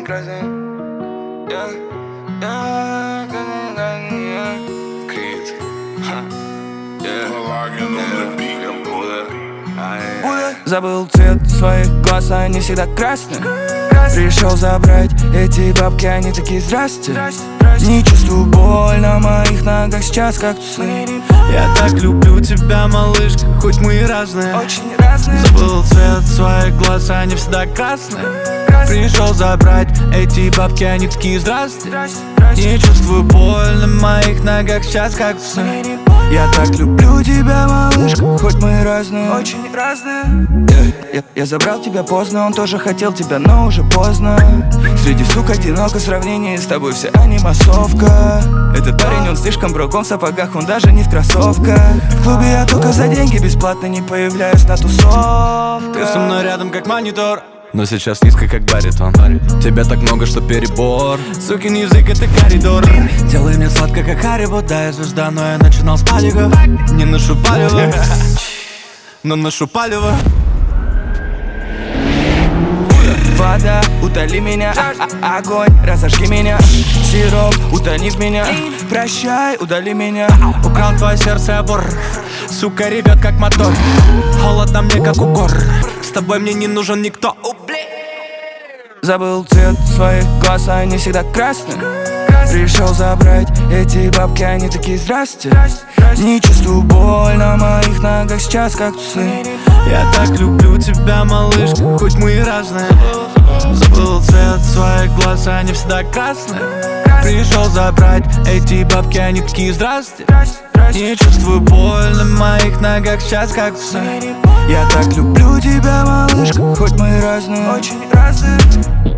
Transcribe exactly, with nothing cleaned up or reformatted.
красный. Я, я, красный, я. Крит. Ха. Забыл цвет своих глаз, они всегда красные. Пришел забрать эти бабки, они такие здрасте. Не чувствую боль на моих ногах сейчас, как тусы. Я так люблю тебя, малышка, хоть мы и разные. Очень разные. Забыл цвет своих глаз, они всегда красные. Пришел забрать эти бабки, они такие здрасте. Не чувствую боль на моих ногах сейчас, как тусы. Я так люблю тебя, малышка, хоть мы и разные. Очень разные. я, я, я забрал тебя поздно, он тоже хотел тебя, но уже поздно. Среди сук одиноко, в сравнении с тобой вся они массовка. Этот парень, он слишком брок, он в сапогах, он даже не в кроссовках. В клубе я только за деньги, бесплатно не появляюсь на тусовках. Ты со мной рядом, как монитор, но сейчас низко, как баритон. Тебя так много, что перебор. Сукин язык — это коридор. Делай мне сладко, как Харибо. Да, я звезда, но я начинал с палева. Не ношу палево, но ношу палево. Вода, утоли меня, а-а, огонь, разожги меня. Сироп, утони в меня. Прощай, удали меня. Украл твое сердце, обор. Сука, ревет, как мотор. Холодно мне, как у гор. С тобой мне не нужен никто. Забыл цвет своих глаз, они всегда красные. Пришел забрать эти бабки, они такие здрасте. Не чувствую боль на моих ногах сейчас, как тусы. Я так люблю тебя, малышка, хоть мы и разные. Забыл цвет своих глаз, они всегда красные. Пришел забрать эти бабки, они такие здрасте. Не чувствую боль на моих ногах сейчас, как тусы. Я так люблю тебя, малышка, хоть мы и разные. Очень разные.